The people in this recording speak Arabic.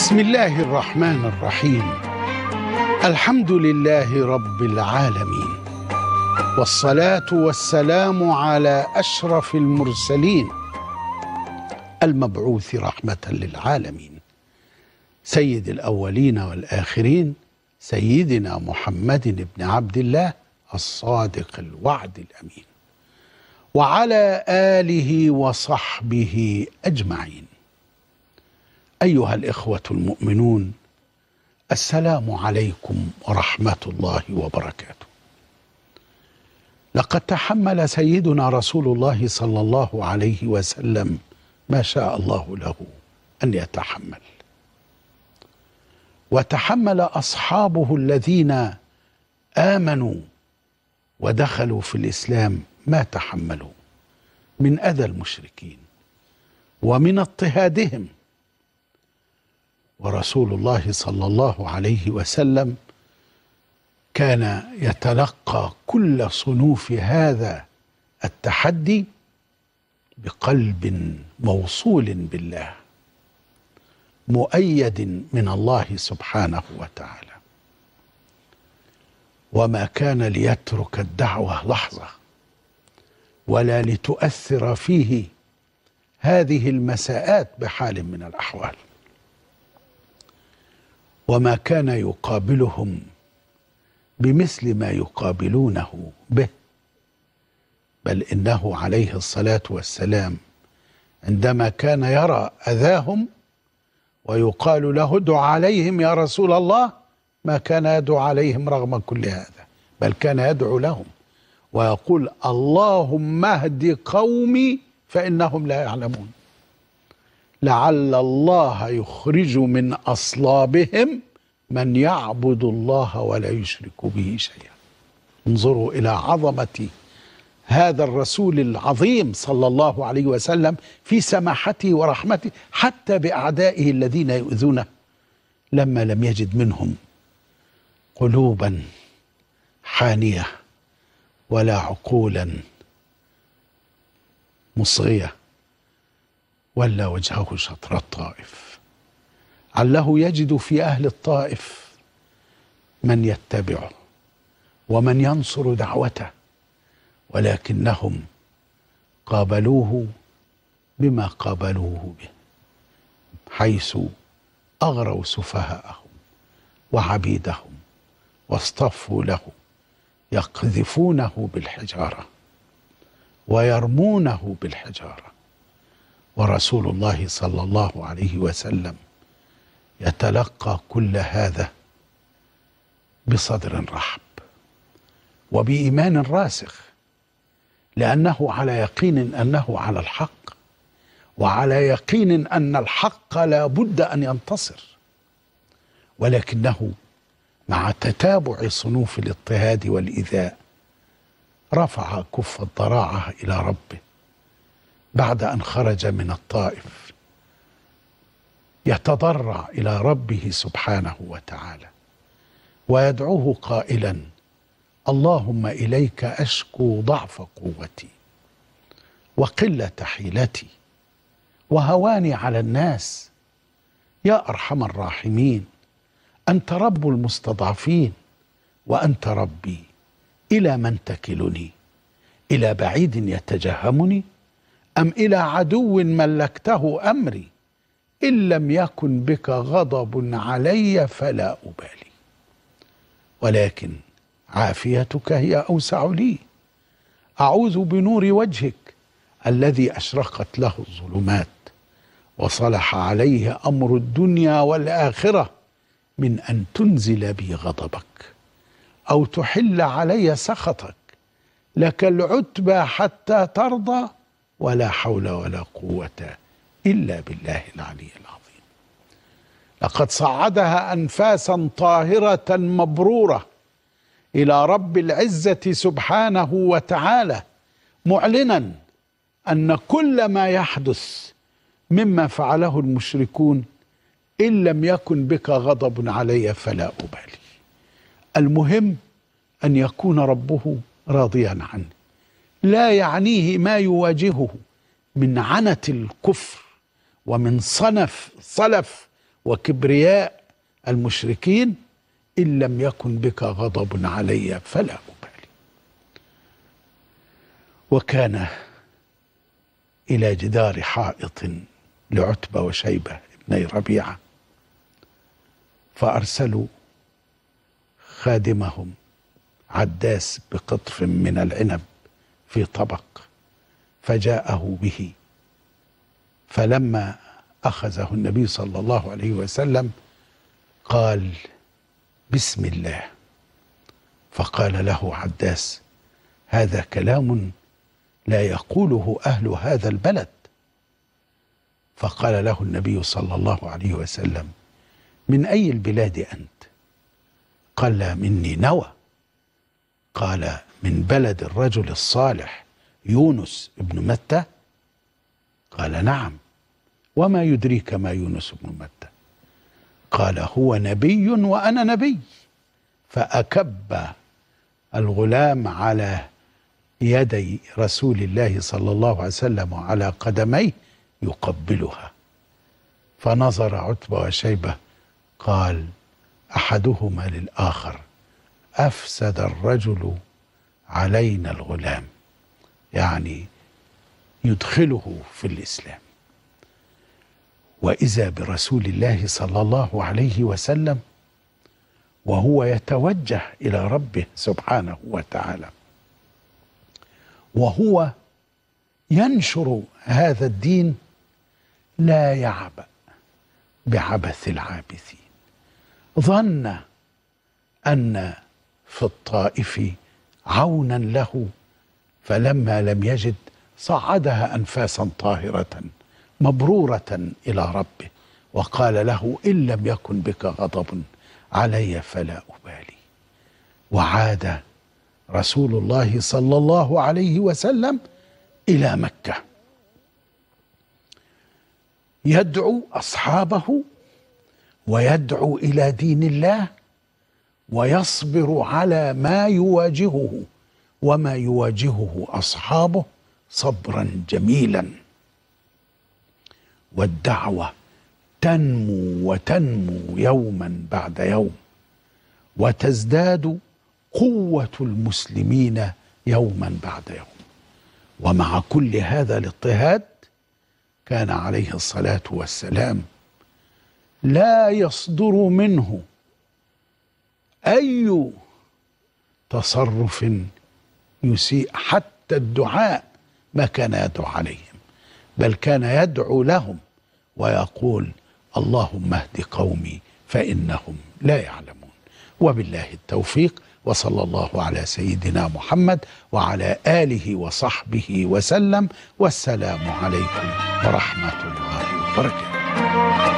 بسم الله الرحمن الرحيم. الحمد لله رب العالمين، والصلاة والسلام على أشرف المرسلين المبعوث رحمة للعالمين، سيد الأولين والآخرين، سيدنا محمد بن عبد الله الصادق الوعد الأمين، وعلى آله وصحبه أجمعين. أيها الإخوة المؤمنون، السلام عليكم ورحمة الله وبركاته. لقد تحمل سيدنا رسول الله صلى الله عليه وسلم ما شاء الله له أن يتحمل، وتحمل أصحابه الذين آمنوا ودخلوا في الإسلام ما تحملوا من أذى المشركين ومن اضطهادهم. ورسول الله صلى الله عليه وسلم كان يتلقى كل صنوف هذا التحدي بقلب موصول بالله، مؤيد من الله سبحانه وتعالى، وما كان ليترك الدعوة لحظة ولا لتؤثر فيه هذه المساءات بحال من الأحوال، وما كان يقابلهم بمثل ما يقابلونه به، بل إنه عليه الصلاة والسلام عندما كان يرى أذاهم ويقال له ادع عليهم يا رسول الله، ما كان يدعو عليهم رغم كل هذا، بل كان يدعو لهم ويقول اللهم اهد قومي فإنهم لا يعلمون، لعل الله يخرج من أصلابهم من يعبد الله ولا يشرك به شيئا. انظروا إلى عظمة هذا الرسول العظيم صلى الله عليه وسلم في سماحته ورحمته حتى بأعدائه الذين يؤذونه، لما لم يجد منهم قلوبا حانية ولا عقولا مصغية ولا وجهه شطر الطائف، عله يجد في أهل الطائف من يتبعه ومن ينصر دعوته، ولكنهم قابلوه بما قابلوه به، حيث أغروا سفهاءهم وعبيدهم واصطفوا له، يقذفونه بالحجارة ويرمونه بالحجارة، ورسول الله صلى الله عليه وسلم يتلقى كل هذا بصدر رحب وبإيمان راسخ، لأنه على يقين أنه على الحق، وعلى يقين أن الحق لا بد أن ينتصر، ولكنه مع تتابع صنوف الاضطهاد والإيذاء رفع كف الضراعة إلى ربه بعد أن خرج من الطائف، يتضرع إلى ربه سبحانه وتعالى ويدعوه قائلا اللهم إليك أشكو ضعف قوتي وقلة حيلتي وهواني على الناس، يا أرحم الراحمين، أنت رب المستضعفين وأنت ربي، إلى من تكلني؟ إلى بعيد يتجهمني أم إلى عدو ملكته أمري؟ إن لم يكن بك غضب علي فلا أبالي، ولكن عافيتك هي أوسع لي، أعوذ بنور وجهك الذي أشرقت له الظلمات وصلح عليه أمر الدنيا والآخرة من أن تنزل بي غضبك أو تحل علي سخطك، لك العتبى حتى ترضى ولا حول ولا قوة إلا بالله العلي العظيم. لقد صعدها أنفاسا طاهرة مبرورة إلى رب العزة سبحانه وتعالى، معلنا أن كل ما يحدث مما فعله المشركون إن لم يكن بك غضب علي فلا أبالي، المهم أن يكون ربه راضيا عنه، لا يعنيه ما يواجهه من عنة الكفر ومن صلف وكبرياء المشركين إن لم يكن بك غضب علي فلا أبالي. وكان إلى جدار حائط لعتبة وشيبة ابني ربيعة، فأرسلوا خادمهم عداس بقطف من العنب في طبق، فجاءه به، فلما أخذه النبي صلى الله عليه وسلم قال بسم الله، فقال له عداس هذا كلام لا يقوله أهل هذا البلد. فقال له النبي صلى الله عليه وسلم من أي البلاد أنت؟ قال لا مني نوى. قال من بلد الرجل الصالح يونس ابن متى؟ قال نعم. وما يدريك ما يونس ابن متى؟ قال هو نبي وأنا نبي. فأكب الغلام على يدي رسول الله صلى الله عليه وسلم وعلى قدميه يقبلها، فنظر عتبة وشيبة قال أحدهما للآخر أفسد الرجل علينا الغلام، يعني يدخله في الإسلام. وإذا برسول الله صلى الله عليه وسلم وهو يتوجه إلى ربه سبحانه وتعالى، وهو ينشر هذا الدين، لا يعبأ بعبث العابثين. ظن أن في الطائف عونا له، فلما لم يجد صعدها أنفاسا طاهرة مبرورة إلى ربه، وقال له إن لم يكن بك غضب علي فلا أبالي. وعاد رسول الله صلى الله عليه وسلم إلى مكة يدعو أصحابه ويدعو إلى دين الله، ويصبر على ما يواجهه وما يواجهه أصحابه صبرا جميلا. والدعوة تنمو وتنمو يوما بعد يوم، وتزداد قوة المسلمين يوما بعد يوم. ومع كل هذا الاضطهاد كان عليه الصلاة والسلام لا يصدر منه أي تصرف يسيء، حتى الدعاء ما كان يدعو عليهم، بل كان يدعو لهم ويقول اللهم اهد قومي فإنهم لا يعلمون. وبالله التوفيق، وصلى الله على سيدنا محمد وعلى آله وصحبه وسلم، والسلام عليكم ورحمة الله وبركاته.